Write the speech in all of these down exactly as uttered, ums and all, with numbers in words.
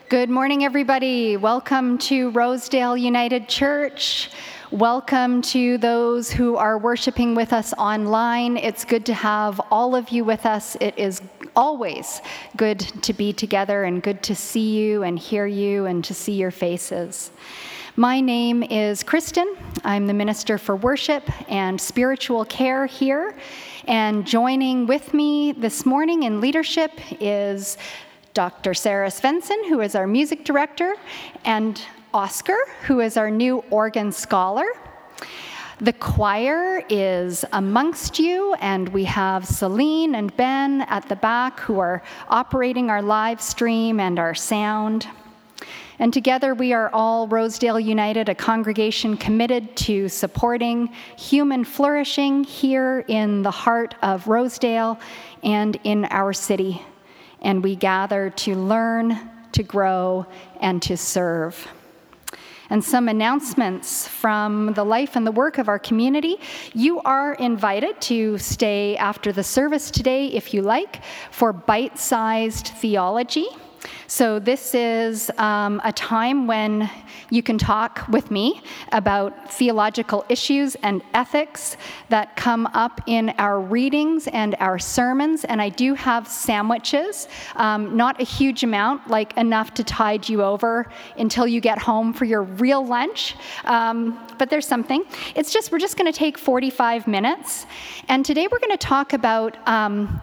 Good morning, everybody. Welcome to Rosedale United Church. Welcome to those who are worshiping with us online. It's good to have all of you with us. It is always good to be together and good to see you and hear you and to see your faces. My name is Kristen. I'm the Minister for Worship and Spiritual Care here. And joining with me this morning in leadership is Doctor Sarah Svensson, who is our music director, and Oscar, who is our new organ scholar. The choir is amongst you, and we have Celine and Ben at the back who are operating our live stream and our sound. And together we are all Rosedale United, a congregation committed to supporting human flourishing here in the heart of Rosedale and in our city. And we gather to learn, to grow, and to serve. And some announcements from the life and the work of our community. You are invited to stay after the service today, if you like, for bite-sized theology. So this is um, a time when you can talk with me about theological issues and ethics that come up in our readings and our sermons. And I do have sandwiches, um, not a huge amount, like enough to tide you over until you get home for your real lunch. Um, but there's something. It's just, we're just going to take forty-five minutes. And today we're going to talk about um,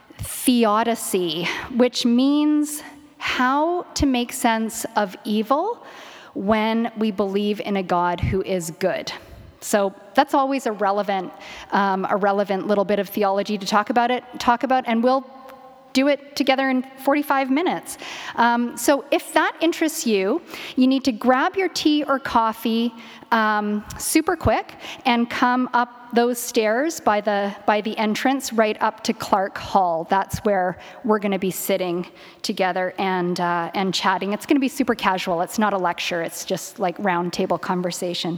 theodicy, which means how to make sense of evil when we believe in a God who is good. So that's always a relevant, um, a relevant little bit of theology to talk about it, talk about, and we'll do it together in forty-five minutes. Um, so if that interests you, you need to grab your tea or coffee um, super quick and come up those stairs by the by the entrance right up to Clark Hall. That's where we're going to be sitting together and uh, and chatting. It's going to be super casual. It's not a lecture. It's just like round table conversation.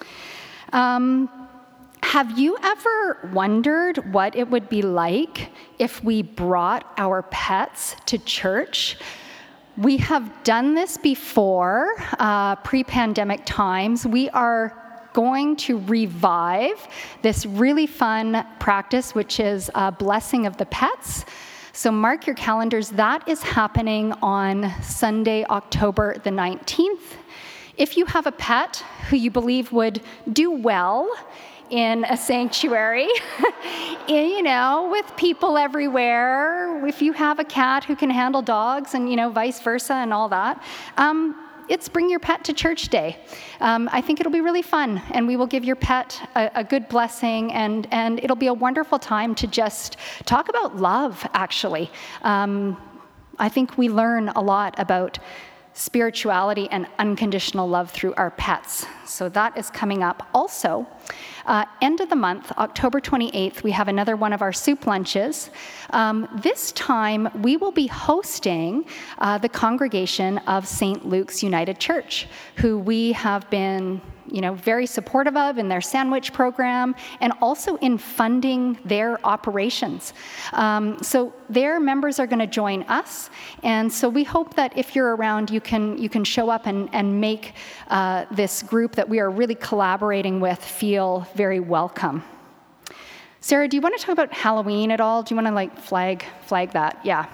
Um, Have you ever wondered what it would be like if we brought our pets to church? We have done this before, uh, pre-pandemic times. We are going to revive this really fun practice, which is a blessing of the pets. So mark your calendars. That is happening on Sunday, October the nineteenth. If you have a pet who you believe would do well in a sanctuary, you know, with people everywhere, if you have a cat who can handle dogs and, you know, vice versa and all that, um, it's Bring Your Pet to Church Day. Um, I think it'll be really fun, and we will give your pet a, a good blessing, and, and it'll be a wonderful time to just talk about love, actually. Um, I think we learn a lot about spirituality and unconditional love through our pets. So that is coming up. Also, uh, end of the month, October twenty-eighth, we have another one of our soup lunches. Um, this time, we will be hosting uh, the congregation of Saint Luke's United Church, who we have been you know, very supportive of in their sandwich program and also in funding their operations. Um, so their members are going to join us, and so we hope that if you're around, you can you can show up and, and make uh, this group that we are really collaborating with feel very welcome. Sarah, do you want to talk about Halloween at all? Do you want to like flag flag that? Yeah.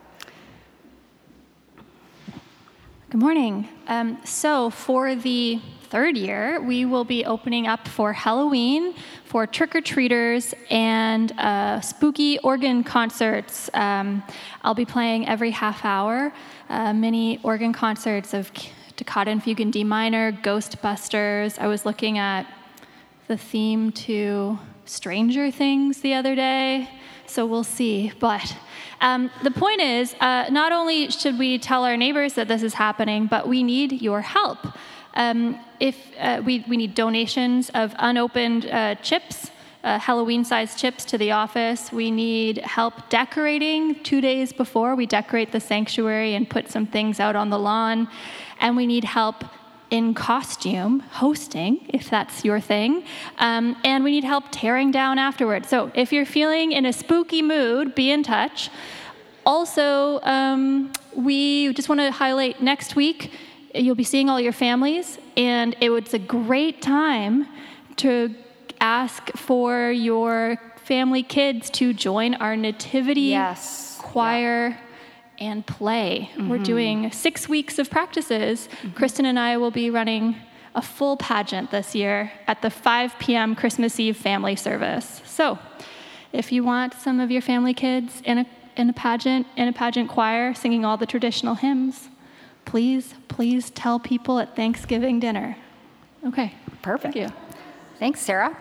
Good morning. Um, so for the third year, we will be opening up for Halloween for trick-or-treaters and uh, spooky organ concerts. Um, I'll be playing every half hour, uh, mini organ concerts of Toccata Fugue in D minor, Ghostbusters. I was looking at the theme to Stranger Things the other day, so we'll see. But um, the point is, uh, not only should we tell our neighbors that this is happening, but we need your help. Um, if uh, we, we need donations of unopened uh, chips, uh, Halloween-sized chips to the office. We need help decorating two days before we decorate the sanctuary and put some things out on the lawn. And we need help in costume, hosting, if that's your thing. Um, and we need help tearing down afterwards. So if you're feeling in a spooky mood, be in touch. Also, um, we just want to highlight next week, you'll be seeing all your families, and it was a great time to ask for your family kids to join our nativity yes. choir yeah. and play. Mm-hmm. We're doing six weeks of practices. Mm-hmm. Kristen and I will be running a full pageant this year at the five p.m. Christmas Eve family service. So if you want some of your family kids in a in a pageant, in a pageant choir, singing all the traditional hymns, please, please tell people at Thanksgiving dinner. Okay. Perfect. Thank you. Thanks, Sarah.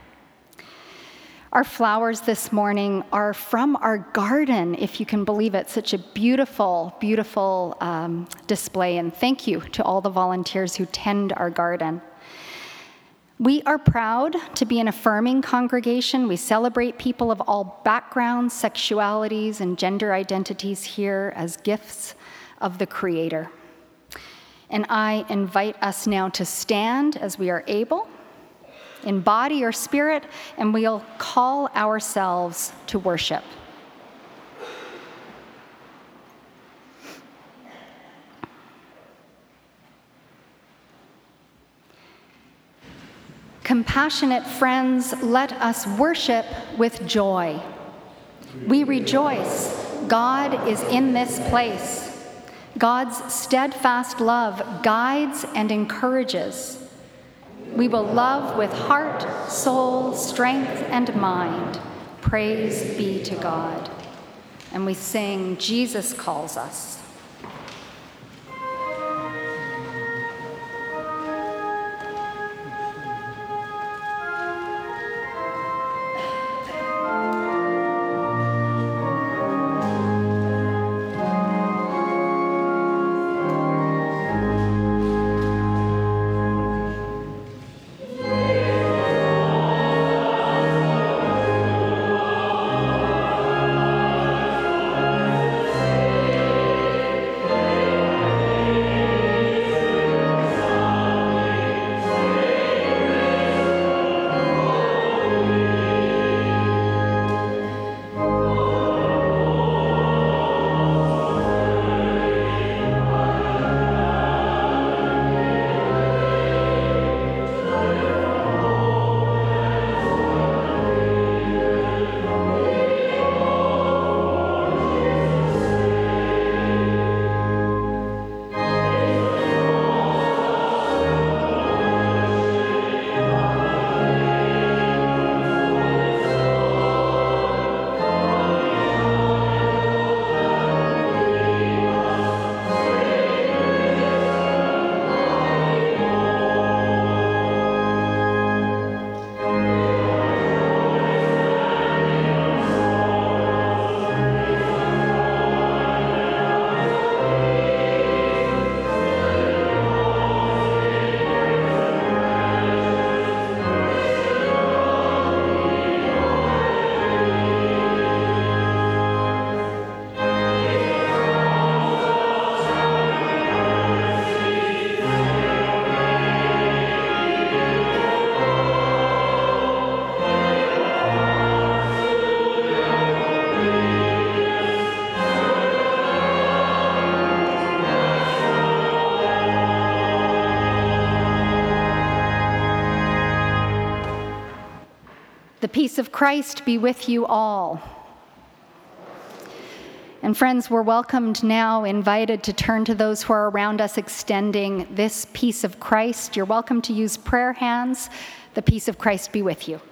Our flowers this morning are from our garden, if you can believe it. Such a beautiful, beautiful um, display, and thank you to all the volunteers who tend our garden. We are proud to be an affirming congregation. We celebrate people of all backgrounds, sexualities, and gender identities here as gifts of the Creator. And I invite us now to stand as we are able, in body or spirit, and we'll call ourselves to worship. Compassionate friends, let us worship with joy. We rejoice. God is in this place. God's steadfast love guides and encourages. We will love with heart, soul, strength, and mind. Praise be to God. And we sing, Jesus Calls Us. The peace of Christ be with you all. And friends, we're welcomed now, invited to turn to those who are around us, extending this peace of Christ. You're welcome to use prayer hands. The peace of Christ be with you.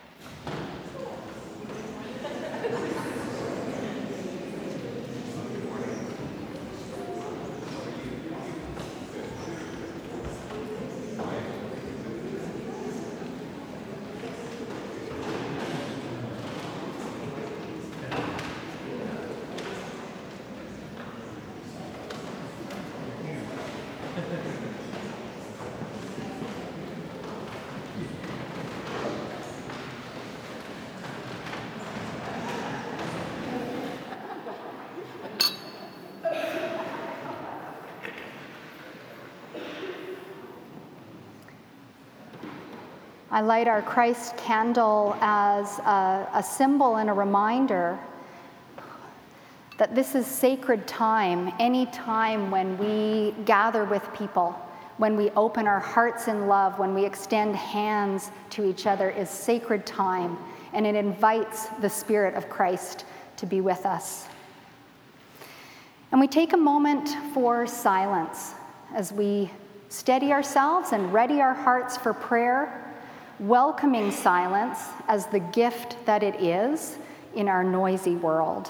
I light our Christ candle as a, a symbol and a reminder that that this is sacred time, any time when we gather with people, when we open our hearts in love, when we extend hands to each other is sacred time, and it invites the Spirit of Christ to be with us. And we take a moment for silence as we steady ourselves and ready our hearts for prayer, welcoming silence as the gift that it is in our noisy world.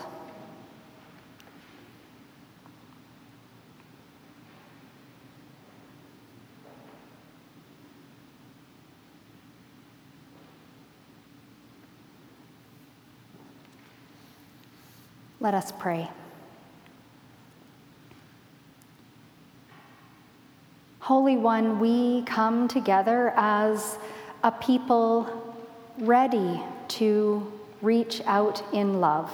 Let us pray. Holy One, we come together as a people ready to reach out in love,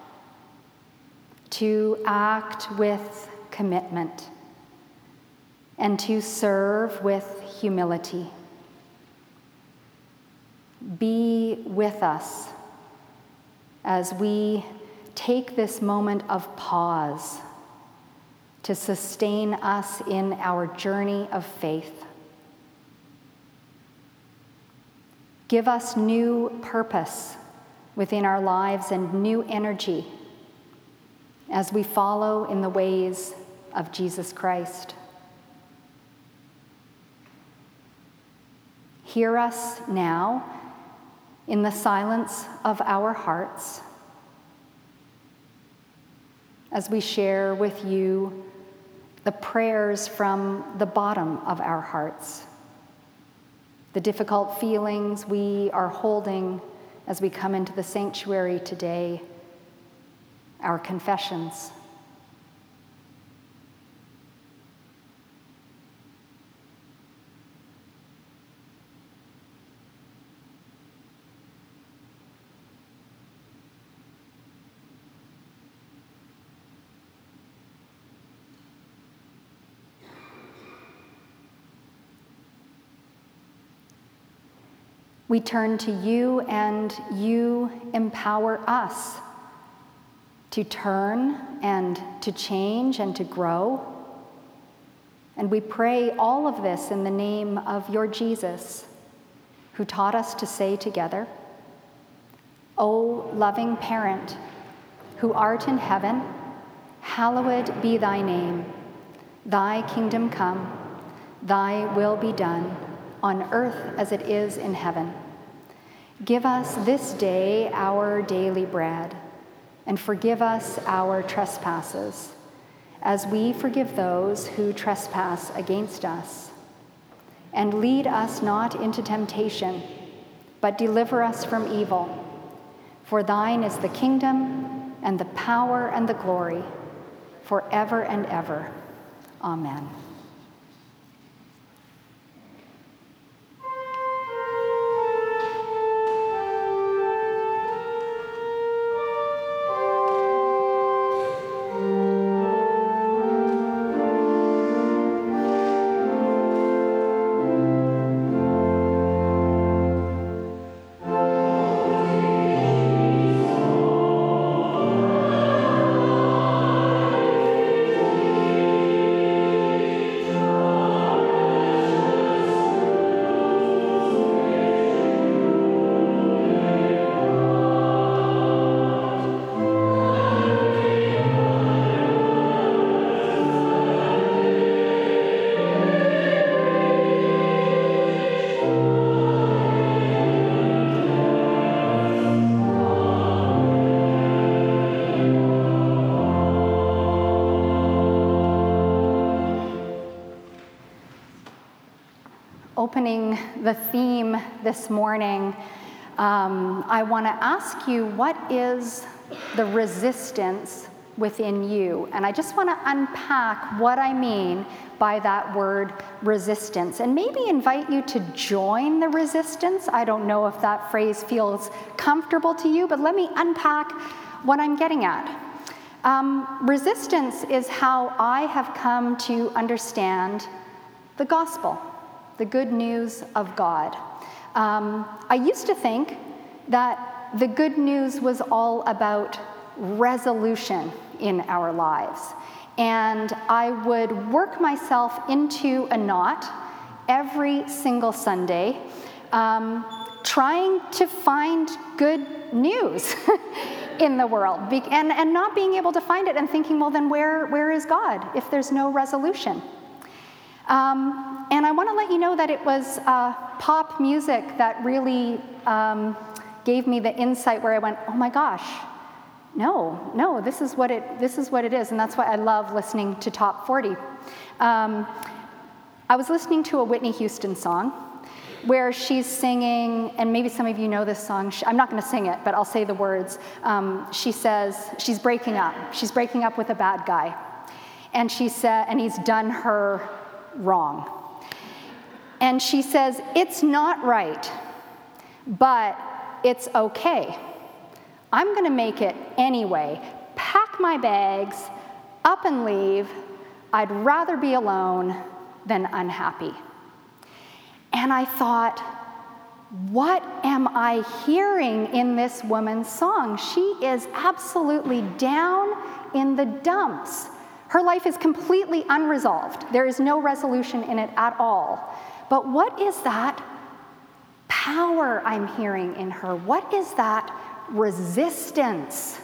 to act with commitment, and to serve with humility. Be with us as we take this moment of pause to sustain us in our journey of faith. Give us new purpose within our lives and new energy as we follow in the ways of Jesus Christ. Hear us now in the silence of our hearts as we share with you the prayers from the bottom of our hearts, the difficult feelings we are holding as we come into the sanctuary today, our confessions. We turn to you, and you empower us to turn and to change and to grow. And we pray all of this in the name of your Jesus, who taught us to say together, O loving parent, who art in heaven, hallowed be thy name. Thy kingdom come, thy will be done, on earth as it is in heaven. Give us this day our daily bread, and forgive us our trespasses, as we forgive those who trespass against us. And lead us not into temptation, but deliver us from evil. For thine is the kingdom, and the power, and the glory, forever and ever. Amen. Opening the theme this morning, um, I want to ask you, what is the resistance within you? And I just want to unpack what I mean by that word resistance, and maybe invite you to join the resistance. I don't know if that phrase feels comfortable to you, but let me unpack what I'm getting at. Um, resistance is how I have come to understand the gospel, the good news of God. Um, I used to think that the good news was all about resolution, in our lives. And I would work myself into a knot every single Sunday, um, trying to find good news in the world, Be- and, and not being able to find it and thinking, well, then where, where is God if there's no resolution? Um, and I want to let you know that it was uh, pop music that really um, gave me the insight where I went, oh my gosh, no, no, this is what it, this is what it is, and that's why I love listening to Top forty. Um, I was listening to a Whitney Houston song where she's singing, and maybe some of you know this song. I'm not going to sing it, but I'll say the words. Um, she says she's breaking up. She's breaking up with a bad guy, and she said, and he's done her wrong. And she says, it's not right, but it's okay. I'm going to make it anyway. Pack my bags, up and leave. I'd rather be alone than unhappy. And I thought, what am I hearing in this woman's song? She is absolutely down in the dumps. Her life is completely unresolved. There is no resolution in it at all. But what is that power I'm hearing in her? What is that resistance?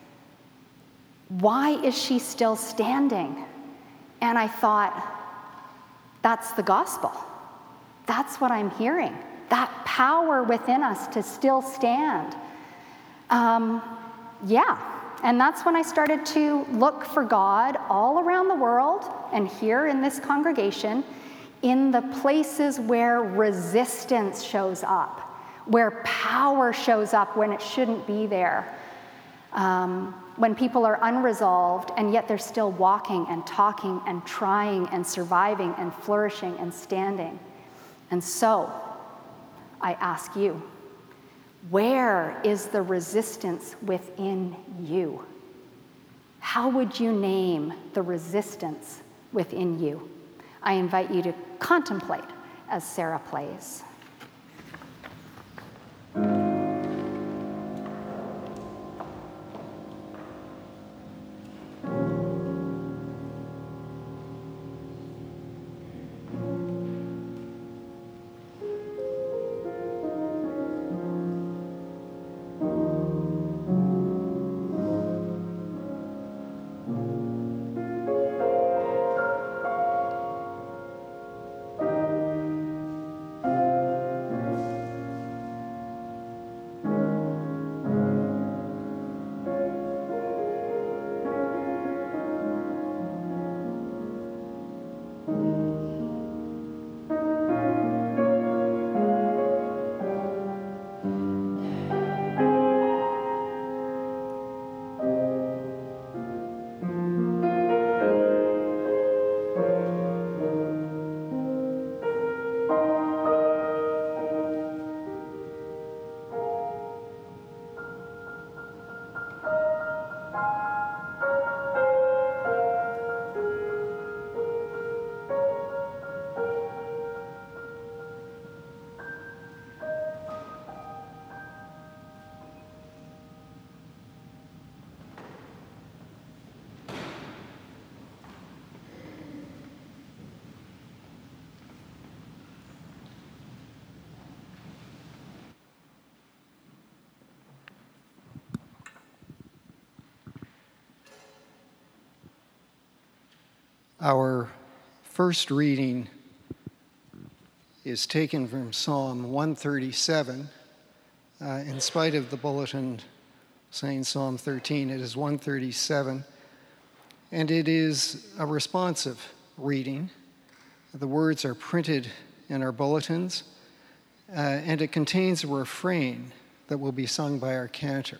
Why is she still standing? And I thought, that's the gospel. That's what I'm hearing. That power within us to still stand. Um, yeah, and that's when I started to look for God all around the world and here in this congregation, in the places where resistance shows up, where power shows up when it shouldn't be there, um, when people are unresolved and yet they're still walking and talking and trying and surviving and flourishing and standing. And so, I ask you, where is the resistance within you? How would you name the resistance within you? I invite you to contemplate as Sarah plays. Our first reading is taken from Psalm one thirty-seven. Uh, in spite of the bulletin saying Psalm thirteen, it is one thirty-seven. And it is a responsive reading. The words are printed in our bulletins, uh, and it contains a refrain that will be sung by our cantor.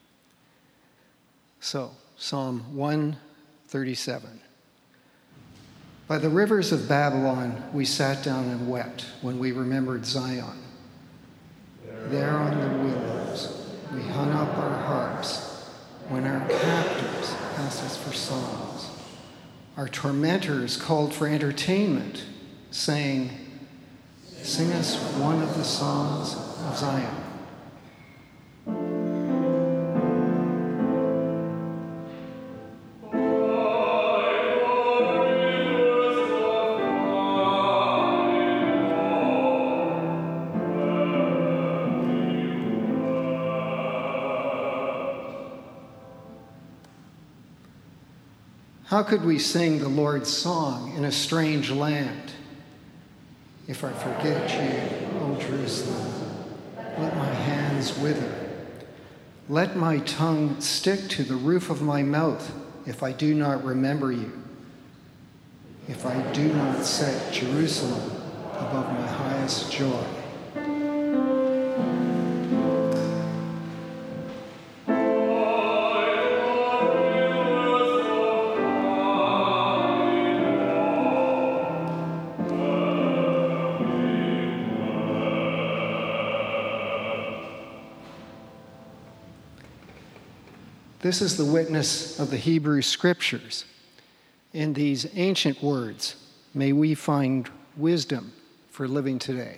So, Psalm one thirty-seven. By the rivers of Babylon, we sat down and wept when we remembered Zion. There on the willows, we hung up our harps when our captors asked us for songs. Our tormentors called for entertainment, saying, "Sing us one of the songs of Zion." How could we sing the Lord's song in a strange land? If I forget you, O Jerusalem, let my hands wither. Let my tongue stick to the roof of my mouth if I do not remember you. If I do not set Jerusalem above my highest joy. This is the witness of the Hebrew Scriptures. In these ancient words, may we find wisdom for living today.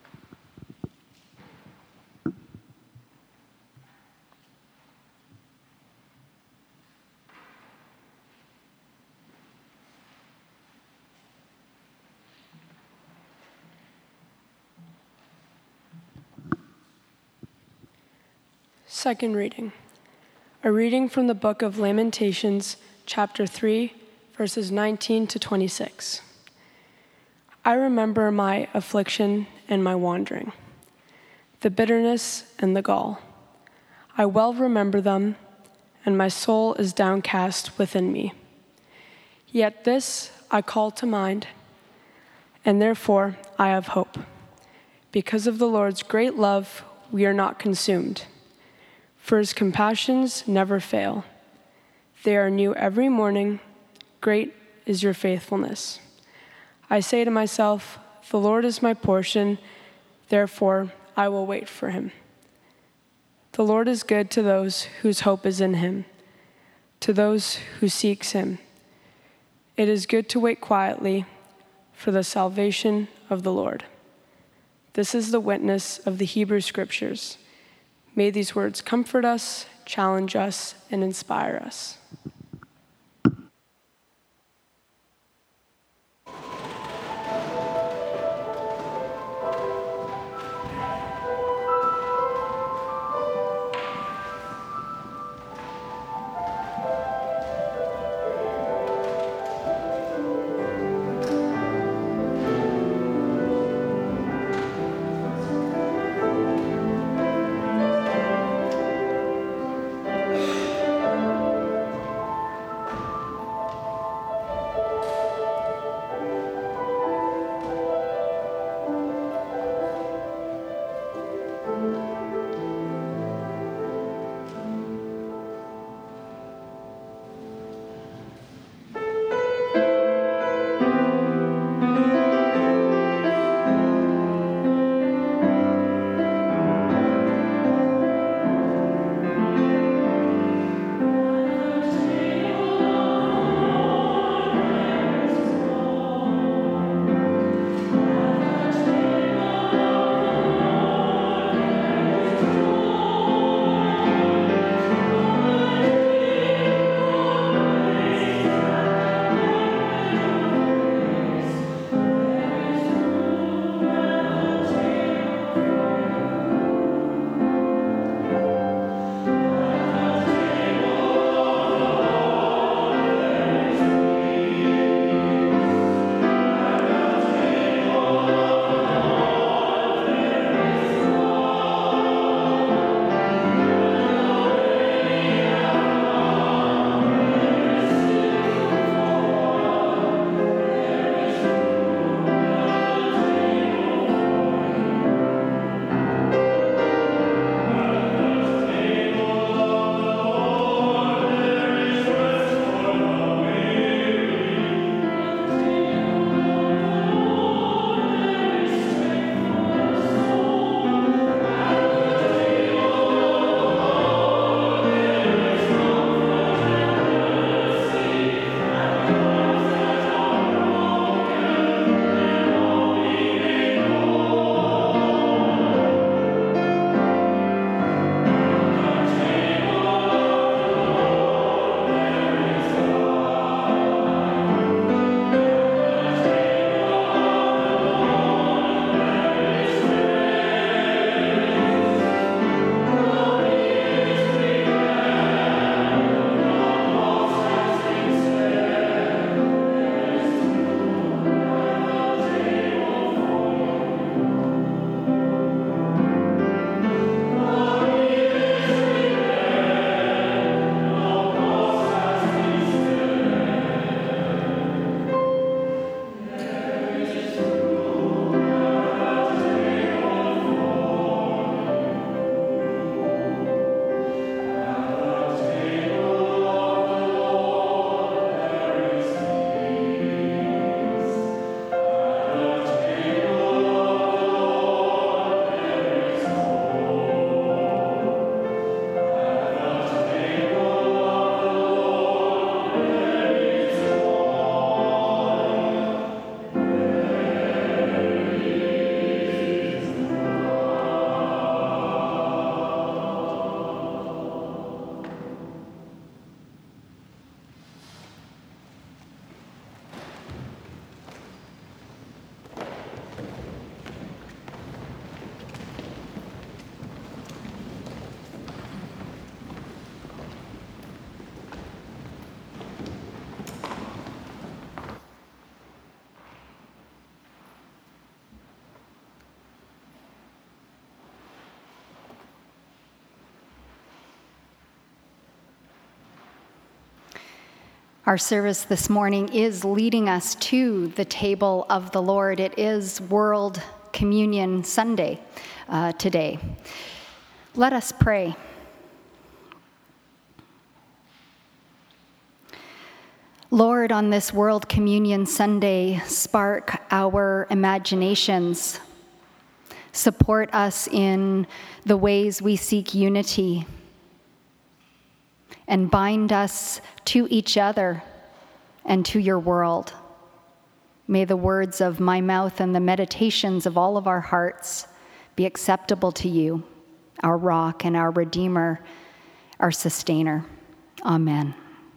Second reading. A reading from the book of Lamentations, chapter three, verses nineteen to twenty-six. I remember my affliction and my wandering, the bitterness and the gall. I well remember them, and my soul is downcast within me. Yet this I call to mind, and therefore I have hope. Because of the Lord's great love, we are not consumed. For his compassions never fail. They are new every morning. Great is your faithfulness. I say to myself, the Lord is my portion, therefore I will wait for him. The Lord is good to those whose hope is in him, to those who seeks him. It is good to wait quietly for the salvation of the Lord. This is the witness of the Hebrew Scriptures. May these words comfort us, challenge us, and inspire us. Our service this morning is leading us to the table of the Lord. It is World Communion Sunday uh, today. Let us pray. Lord, on this World Communion Sunday, spark our imaginations. Support us in the ways we seek unity, and bind us to each other and to your world. May the words of my mouth and the meditations of all of our hearts be acceptable to you, our rock and our redeemer, our sustainer. Amen.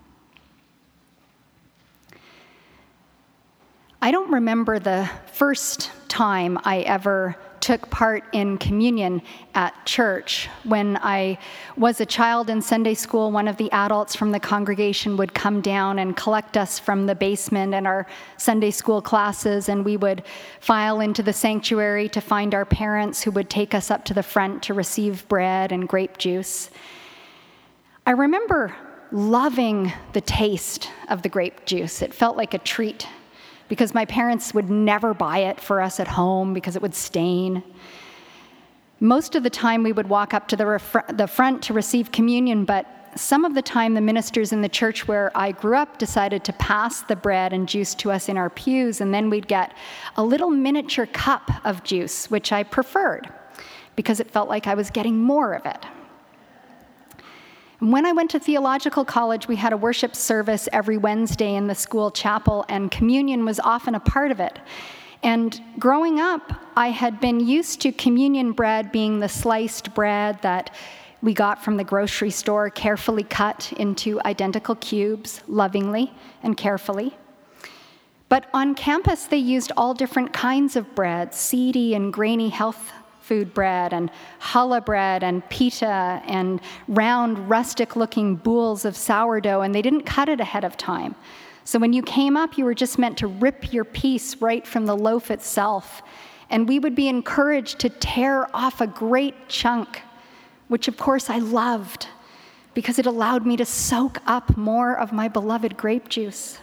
I don't remember the first time I ever took part in communion at church. When I was a child in Sunday school, one of the adults from the congregation would come down and collect us from the basement and our Sunday school classes, and we would file into the sanctuary to find our parents, who would take us up to the front to receive bread and grape juice. I remember loving the taste of the grape juice. It felt like a treat, because my parents would never buy it for us at home because it would stain. Most of the time we would walk up to the, ref- the front to receive communion, but some of the time the ministers in the church where I grew up decided to pass the bread and juice to us in our pews, and then we'd get a little miniature cup of juice, which I preferred because it felt like I was getting more of it. When I went to theological college, we had a worship service every Wednesday in the school chapel, and communion was often a part of it. And growing up, I had been used to communion bread being the sliced bread that we got from the grocery store, carefully cut into identical cubes, lovingly and carefully. But on campus, they used all different kinds of bread, seedy and grainy health food bread, and challah bread, and pita, and round, rustic-looking boules of sourdough, and they didn't cut it ahead of time. So when you came up, you were just meant to rip your piece right from the loaf itself, and we would be encouraged to tear off a great chunk, which of course I loved, because it allowed me to soak up more of my beloved grape juice.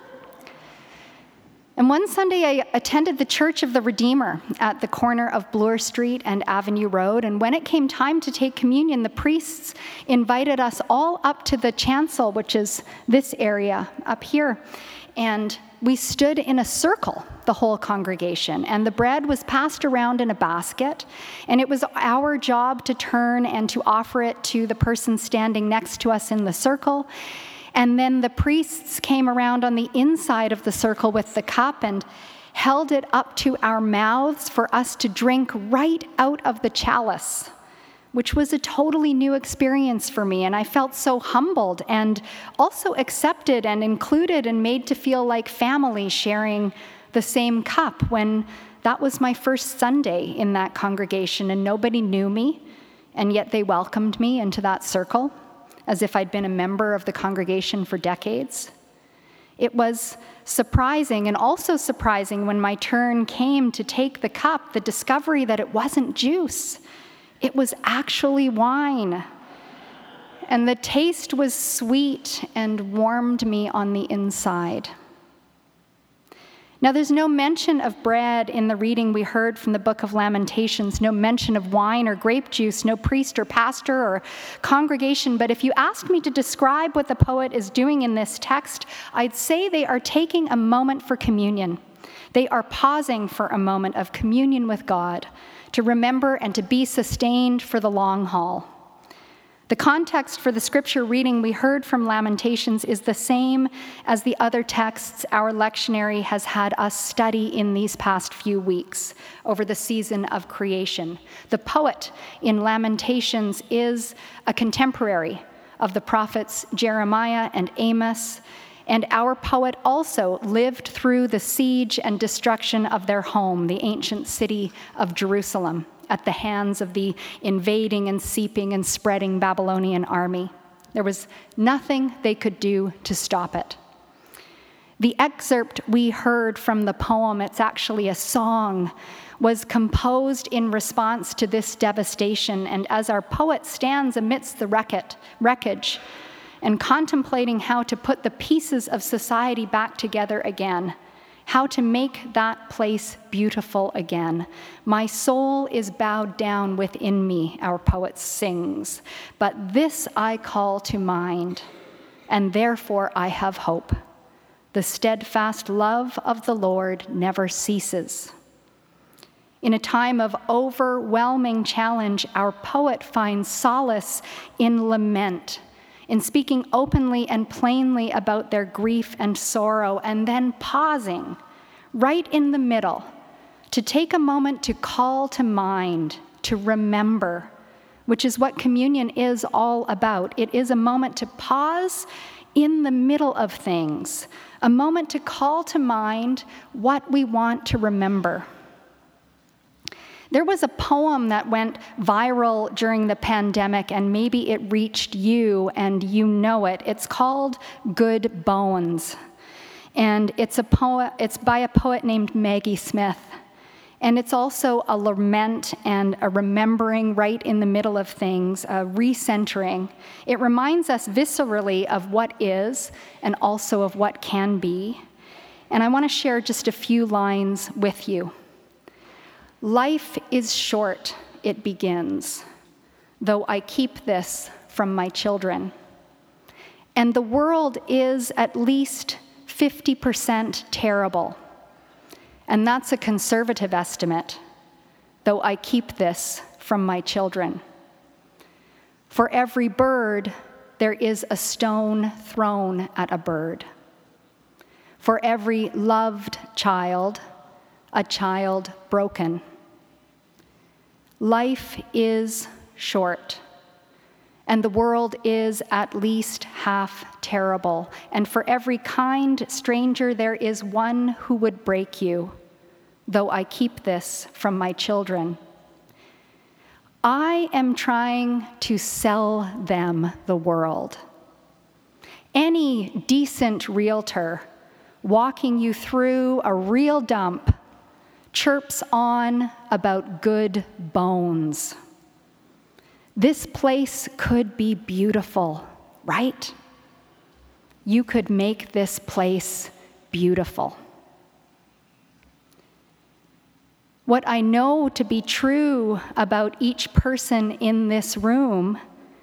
And one Sunday, I attended the Church of the Redeemer at the corner of Bloor Street and Avenue Road, and when it came time to take communion, the priests invited us all up to the chancel, which is this area up here, and we stood in a circle, the whole congregation, and the bread was passed around in a basket, and it was our job to turn and to offer it to the person standing next to us in the circle. And then the priests came around on the inside of the circle with the cup and held it up to our mouths for us to drink right out of the chalice, which was a totally new experience for me. And I felt so humbled and also accepted and included and made to feel like family sharing the same cup, when that was my first Sunday in that congregation, and nobody knew me, and yet they welcomed me into that circle as if I'd been a member of the congregation for decades. It was surprising, and also surprising when my turn came to take the cup, the discovery that it wasn't juice. It was actually wine. And the taste was sweet and warmed me on the inside. Now, there's no mention of bread in the reading we heard from the book of Lamentations, no mention of wine or grape juice, no priest or pastor or congregation. But if you asked me to describe what the poet is doing in this text, I'd say they are taking a moment for communion. They are pausing for a moment of communion with God, to remember and to be sustained for the long haul. The context for the scripture reading we heard from Lamentations is the same as the other texts our lectionary has had us study in these past few weeks over the season of creation. The poet in Lamentations is a contemporary of the prophets Jeremiah and Amos, and our poet also lived through the siege and destruction of their home, the ancient city of Jerusalem, at the hands of the invading and seeping and spreading Babylonian army. There was nothing they could do to stop it. The excerpt we heard from the poem, it's actually a song, was composed in response to this devastation, and as our poet stands amidst the wreckage and contemplating how to put the pieces of society back together again, how to make that place beautiful again. My soul is bowed down within me, our poet sings, but this I call to mind, and therefore I have hope. The steadfast love of the Lord never ceases. In a time of overwhelming challenge, our poet finds solace in lament, in speaking openly and plainly about their grief and sorrow, and then pausing right in the middle to take a moment to call to mind, to remember, which is what communion is all about. It is a moment to pause in the middle of things, a moment to call to mind what we want to remember. There was a poem that went viral during the pandemic, and maybe it reached you and you know it. It's called Good Bones. And it's a poet, it's by a poet named Maggie Smith. And it's also a lament and a remembering right in the middle of things, a recentering. It reminds us viscerally of what is and also of what can be. And I want to share just a few lines with you. Life is short, it begins, though I keep this from my children. And the world is at least fifty percent terrible. And that's a conservative estimate, though I keep this from my children. For every bird, there is a stone thrown at a bird. For every loved child, a child broken. Life is short, and the world is at least half terrible. And for every kind stranger, there is one who would break you, though I keep this from my children. I am trying to sell them the world. Any decent realtor walking you through a real dump chirps on about good bones. This place could be beautiful, right? You could make this place beautiful. What I know to be true about each person in this room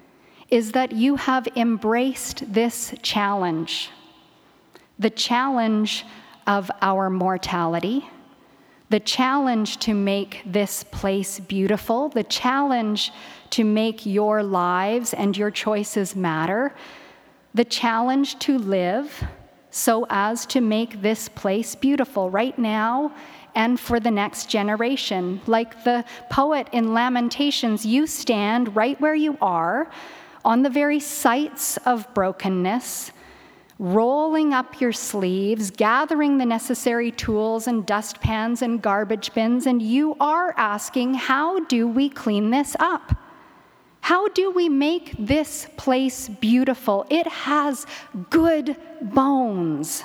is that you have embraced this challenge, the challenge of our mortality, the challenge to make this place beautiful, the challenge to make your lives and your choices matter, the challenge to live so as to make this place beautiful right now and for the next generation. Like the poet in Lamentations, you stand right where you are on the very sites of brokenness, rolling up your sleeves, gathering the necessary tools and dustpans and garbage bins, and you are asking, how do we clean this up? How do we make this place beautiful? It has good bones.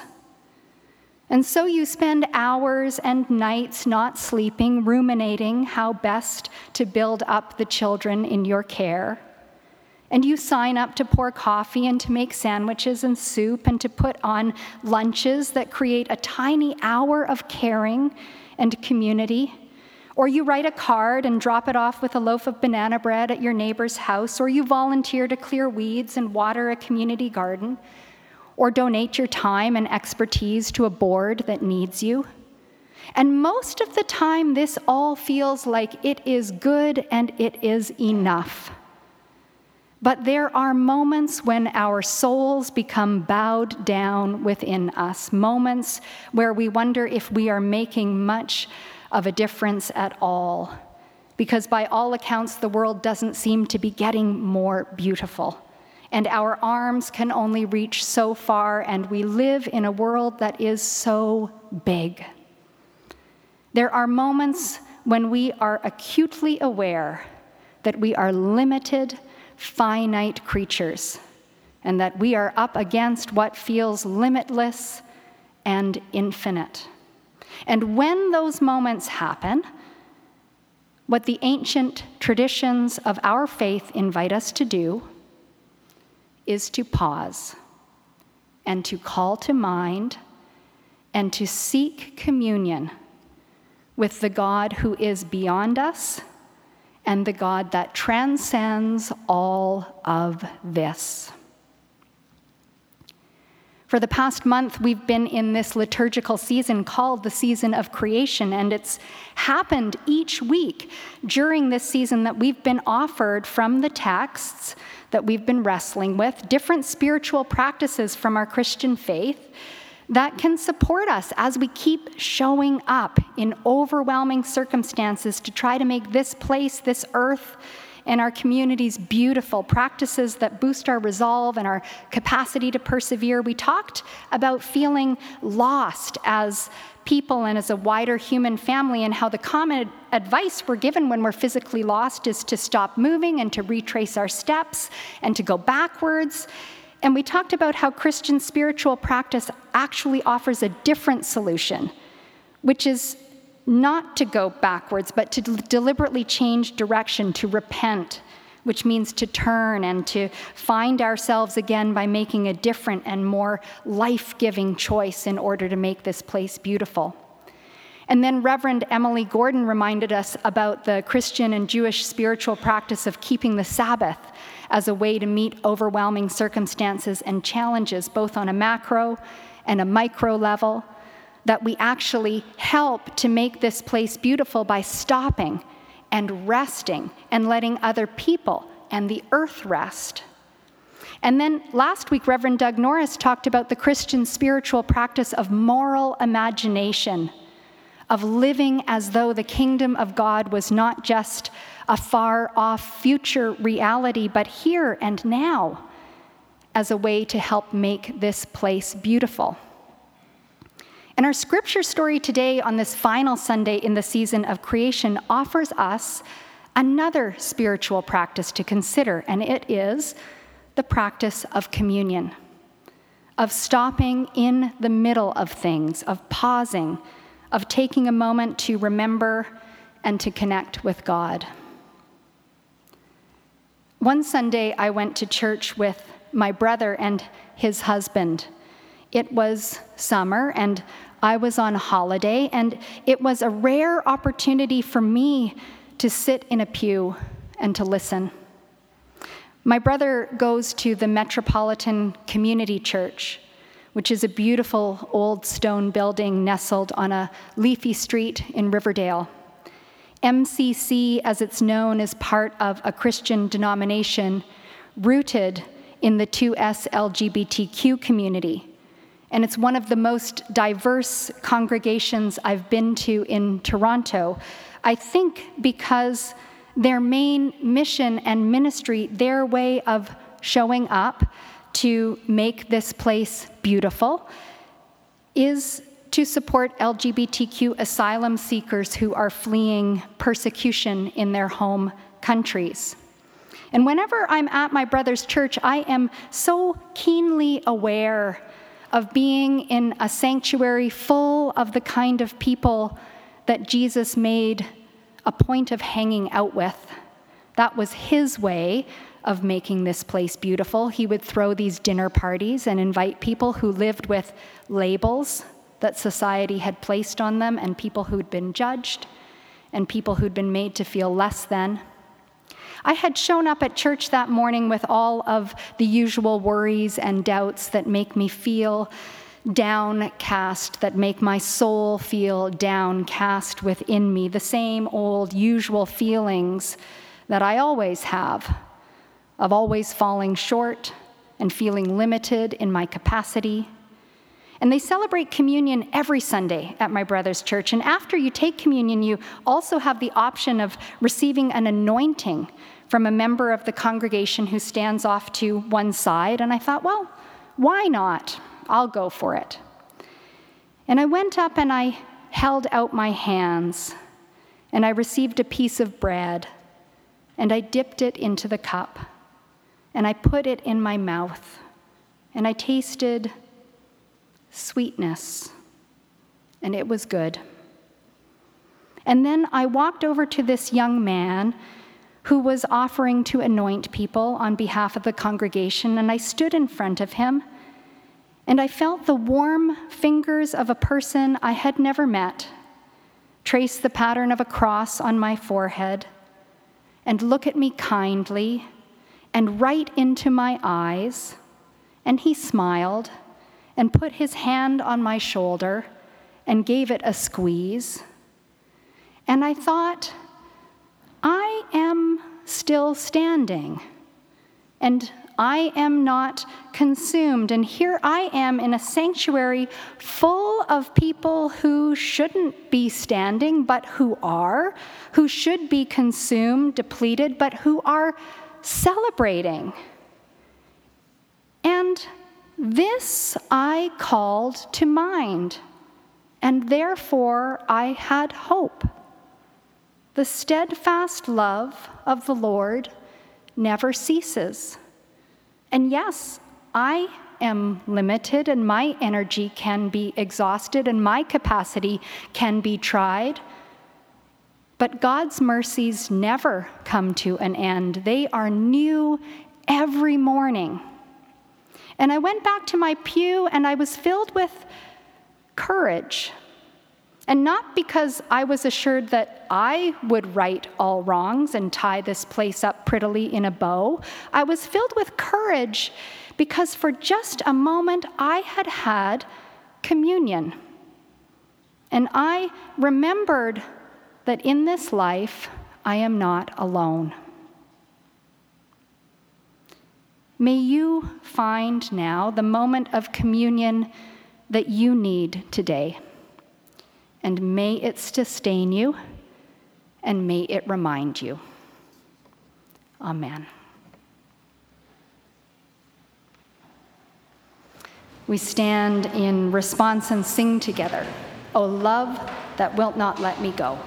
And so you spend hours and nights not sleeping, ruminating how best to build up the children in your care. And you sign up to pour coffee and to make sandwiches and soup and to put on lunches that create a tiny hour of caring and community. Or you write a card and drop it off with a loaf of banana bread at your neighbor's house. Or you volunteer to clear weeds and water a community garden. Or donate your time and expertise to a board that needs you. And most of the time, this all feels like it is good and it is enough. But there are moments when our souls become bowed down within us, moments where we wonder if we are making much of a difference at all, because by all accounts, the world doesn't seem to be getting more beautiful, and our arms can only reach so far, and we live in a world that is so big. There are moments when we are acutely aware that we are limited, finite creatures, and that we are up against what feels limitless and infinite. And when those moments happen, what the ancient traditions of our faith invite us to do is to pause and to call to mind and to seek communion with the God who is beyond us and the God that transcends all of this. For the past month, we've been in this liturgical season called the season of creation, and it's happened each week during this season that we've been offered from the texts that we've been wrestling with, different spiritual practices from our Christian faith that can support us as we keep showing up in overwhelming circumstances to try to make this place, this earth, and our communities beautiful, practices that boost our resolve and our capacity to persevere. We talked about feeling lost as people and as a wider human family, and how the common advice we're given when we're physically lost is to stop moving and to retrace our steps and to go backwards. And we talked about how Christian spiritual practice actually offers a different solution, which is not to go backwards, but to deliberately change direction, to repent, which means to turn and to find ourselves again by making a different and more life-giving choice in order to make this place beautiful. And then Reverend Emily Gordon reminded us about the Christian and Jewish spiritual practice of keeping the Sabbath as a way to meet overwhelming circumstances and challenges, both on a macro and a micro level, that we actually help to make this place beautiful by stopping and resting and letting other people and the earth rest. And then last week, Reverend Doug Norris talked about the Christian spiritual practice of moral imagination, of living as though the kingdom of God was not just a far-off future reality, but here and now, as a way to help make this place beautiful. And our scripture story today on this final Sunday in the season of creation offers us another spiritual practice to consider, and it is the practice of communion, of stopping in the middle of things, of pausing, of taking a moment to remember and to connect with God. One Sunday, I went to church with my brother and his husband. It was summer, and I was on holiday, and it was a rare opportunity for me to sit in a pew and to listen. My brother goes to the Metropolitan Community Church, which is a beautiful old stone building nestled on a leafy street in Riverdale. M C C, as it's known, is part of a Christian denomination rooted in the two S L G B T Q community. And it's one of the most diverse congregations I've been to in Toronto. I think because their main mission and ministry, their way of showing up to make this place beautiful, is to support L G B T Q asylum seekers who are fleeing persecution in their home countries. And whenever I'm at my brother's church, I am so keenly aware of being in a sanctuary full of the kind of people that Jesus made a point of hanging out with. That was his way of making this place beautiful. He would throw these dinner parties and invite people who lived with labels that society had placed on them, and people who'd been judged, and people who'd been made to feel less than. I had shown up at church that morning with all of the usual worries and doubts that make me feel downcast, that make my soul feel downcast within me, the same old usual feelings that I always have, of always falling short and feeling limited in my capacity. And they celebrate communion every Sunday at my brother's church. And after you take communion, you also have the option of receiving an anointing from a member of the congregation who stands off to one side. And I thought, well, why not? I'll go for it. And I went up and I held out my hands, and I received a piece of bread, and I dipped it into the cup, and I put it in my mouth, and I tasted sweetness, and it was good. And then I walked over to this young man who was offering to anoint people on behalf of the congregation, and I stood in front of him, and I felt the warm fingers of a person I had never met trace the pattern of a cross on my forehead and look at me kindly and right into my eyes, and he smiled and put his hand on my shoulder and gave it a squeeze. And I thought, I am still standing, and I am not consumed. And here I am in a sanctuary full of people who shouldn't be standing, but who are, who should be consumed, depleted, but who are celebrating. And this I called to mind, and therefore I had hope. The steadfast love of the Lord never ceases. And yes, I am limited, and my energy can be exhausted, and my capacity can be tried. But God's mercies never come to an end. They are new every morning. And I went back to my pew, and I was filled with courage. And not because I was assured that I would right all wrongs and tie this place up prettily in a bow. I was filled with courage because for just a moment I had had communion. And I remembered that in this life I am not alone. May you find now the moment of communion that you need today. And may it sustain you, and may it remind you. Amen. We stand in response and sing together, O love that wilt not let me go.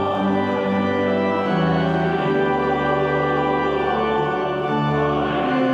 Amen.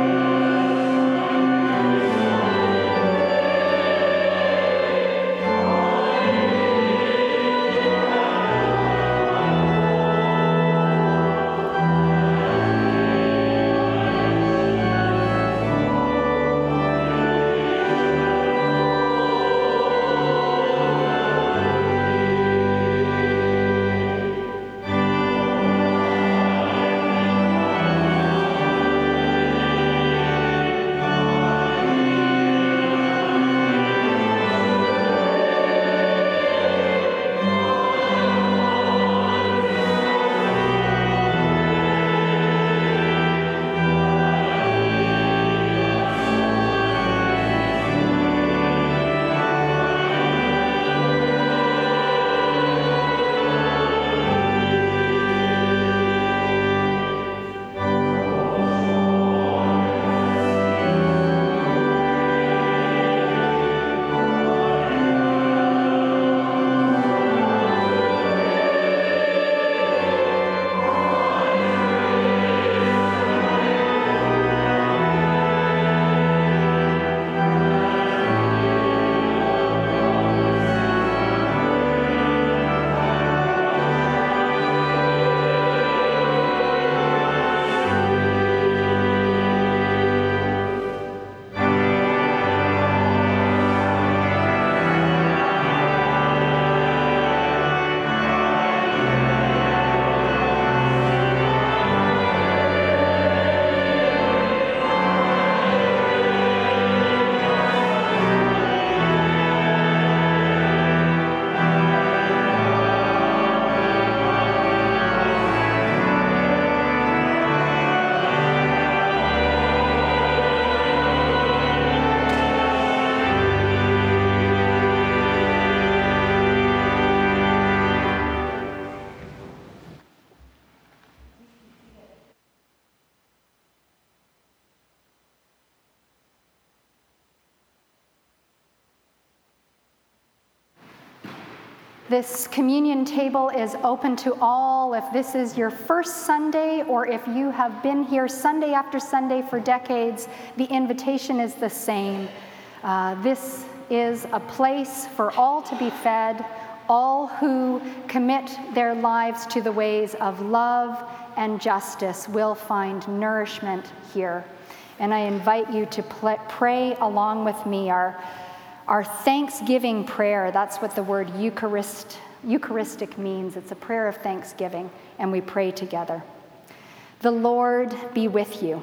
This communion table is open to all. If this is your first Sunday, or if you have been here Sunday after Sunday for decades, the invitation is the same. Uh, this is a place for all to be fed, all who commit their lives to the ways of love and justice will find nourishment here. And I invite you to pl- pray along with me our Our thanksgiving prayer. That's what the word Eucharist, Eucharistic means. It's a prayer of thanksgiving, and we pray together. The Lord be with you.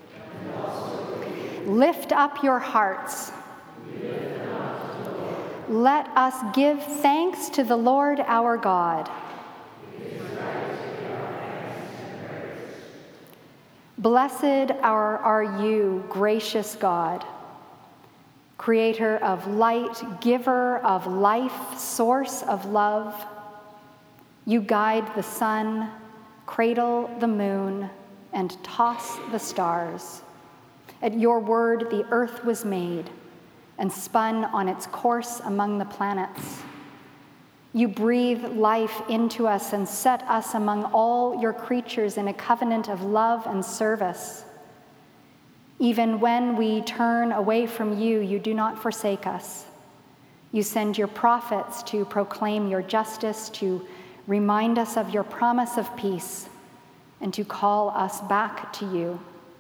Lift up your hearts. Let us give thanks to the Lord our God. Blessed are, are you, gracious God, Creator of light, giver of life, source of love. You guide the sun, cradle the moon, and toss the stars. At your word, the earth was made and spun on its course among the planets. You breathe life into us and set us among all your creatures in a covenant of love and service. Even when we turn away from you, you do not forsake us. You send your prophets to proclaim your justice, to remind us of your promise of peace, and to call us back to you.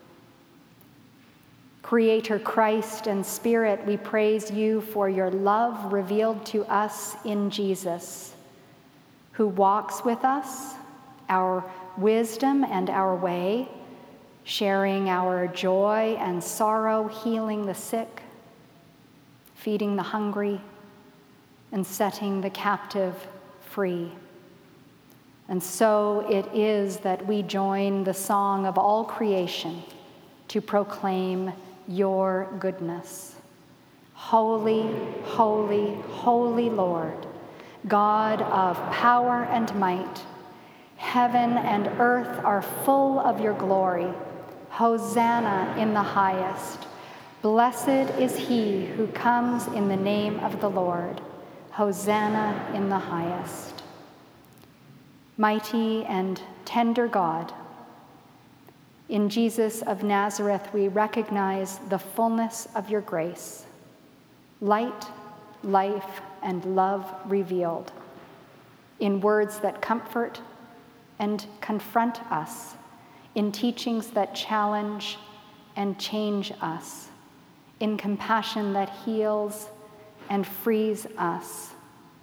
Creator Christ and Spirit, we praise you for your love revealed to us in Jesus, who walks with us, our wisdom and our way, sharing our joy and sorrow, healing the sick, feeding the hungry, and setting the captive free. And so it is that we join the song of all creation to proclaim your goodness. Holy, holy, holy Lord, God of power and might, heaven and earth are full of your glory. Hosanna in the highest. Blessed is he who comes in the name of the Lord. Hosanna in the highest. Mighty and tender God, in Jesus of Nazareth we recognize the fullness of your grace, light, life, and love revealed, in words that comfort and confront us, in teachings that challenge and change us, in compassion that heals and frees us.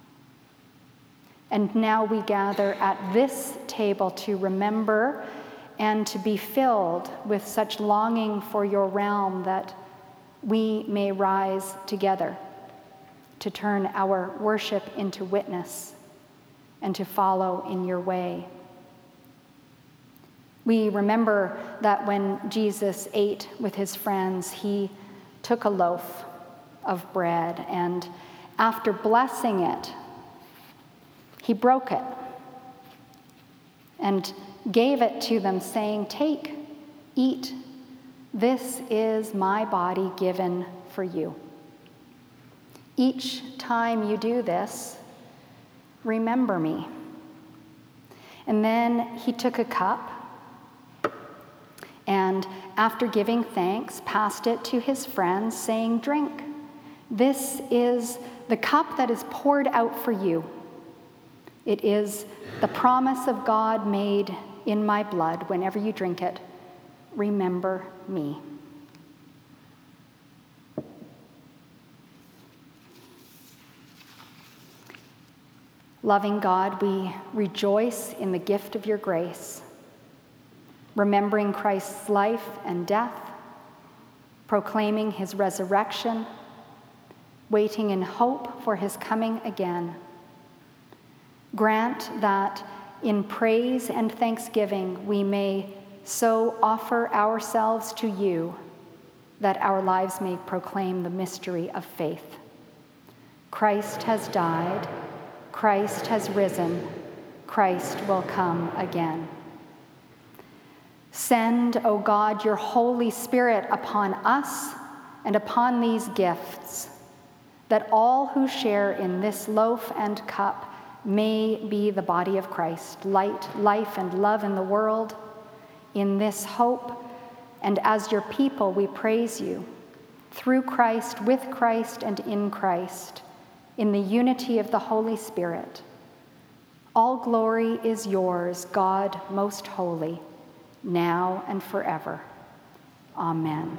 And now we gather at this table to remember and to be filled with such longing for your realm that we may rise together to turn our worship into witness and to follow in your way. We remember that when Jesus ate with his friends, he took a loaf of bread, and after blessing it, he broke it and gave it to them, saying, "Take, eat, this is my body given for you. Each time you do this, remember me." And then he took a cup, and after giving thanks, passed it to his friends, saying, "Drink. This is the cup that is poured out for you. It is the promise of God made in my blood. Whenever you drink it, remember me." Loving God, we rejoice in the gift of your grace, remembering Christ's life and death, proclaiming his resurrection, waiting in hope for his coming again. Grant that in praise and thanksgiving we may so offer ourselves to you that our lives may proclaim the mystery of faith. Christ has died, Christ has risen, Christ will come again. Send, O God, your Holy Spirit upon us and upon these gifts, that all who share in this loaf and cup may be the body of Christ, light, life, and love in the world. In this hope, and as your people, we praise you, through Christ, with Christ, and in Christ, in the unity of the Holy Spirit. All glory is yours, God most holy, now and forever. Amen.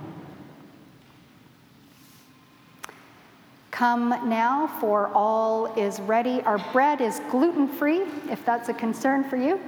Come now, for all is ready. Our bread is gluten-free, if that's a concern for you.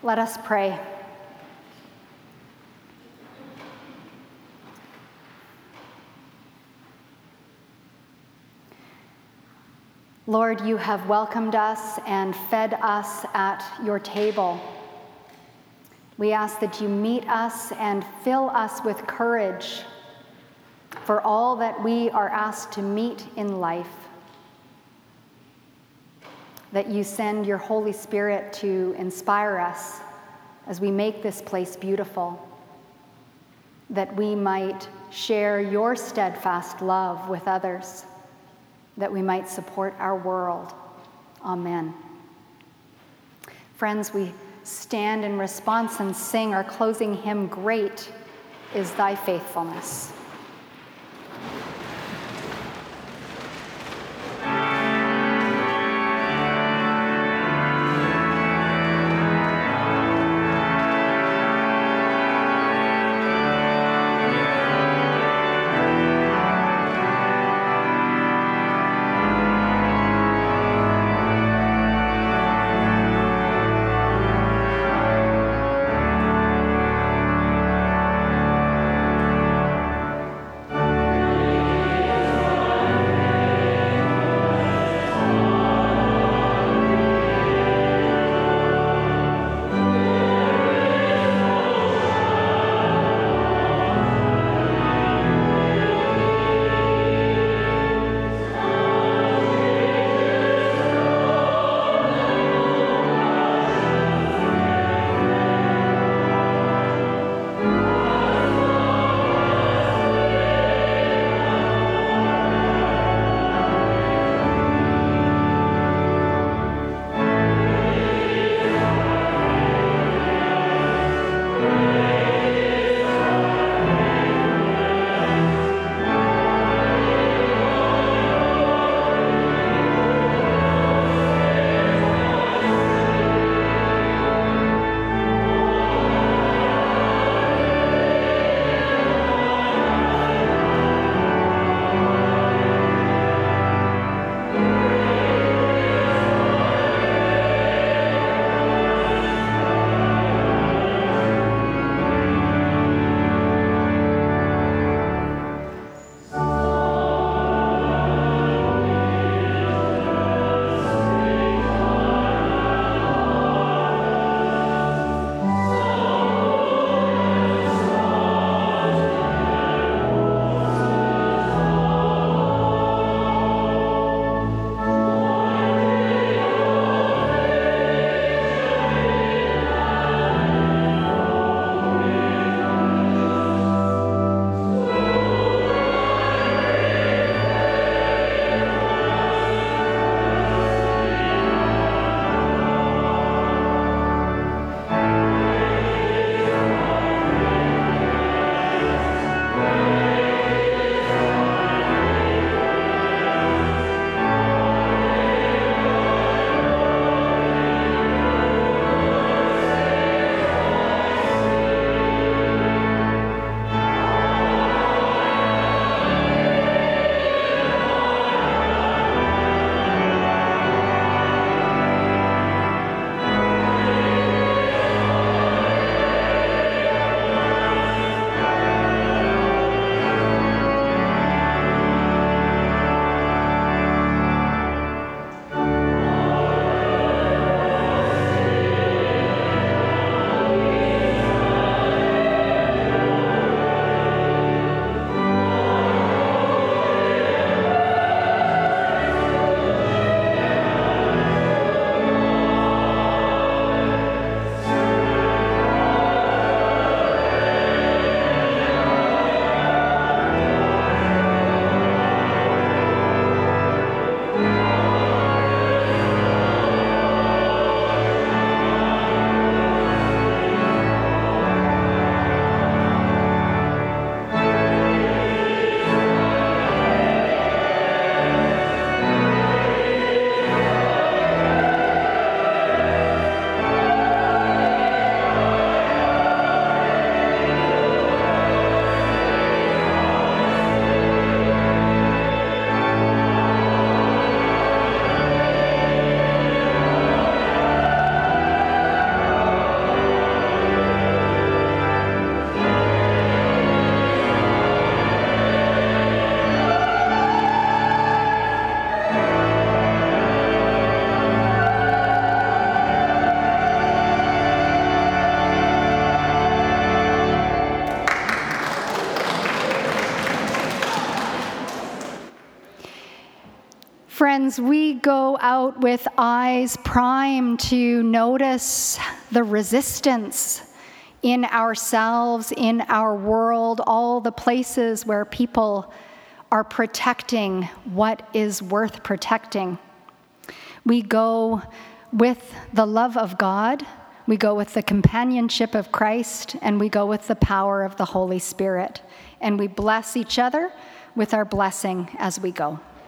Let us pray. Lord, you have welcomed us and fed us at your table. We ask that you meet us and fill us with courage for all that we are asked to meet in life. That you send your Holy Spirit to inspire us as we make this place beautiful, that we might share your steadfast love with others, that we might support our world. Amen. Friends, we stand in response and sing our closing hymn, Great is Thy Faithfulness. Friends, we go out with eyes primed to notice the resistance in ourselves, in our world, all the places where people are protecting what is worth protecting. We go with the love of God, we go with the companionship of Christ, and we go with the power of the Holy Spirit. And we bless each other with our blessing as we go.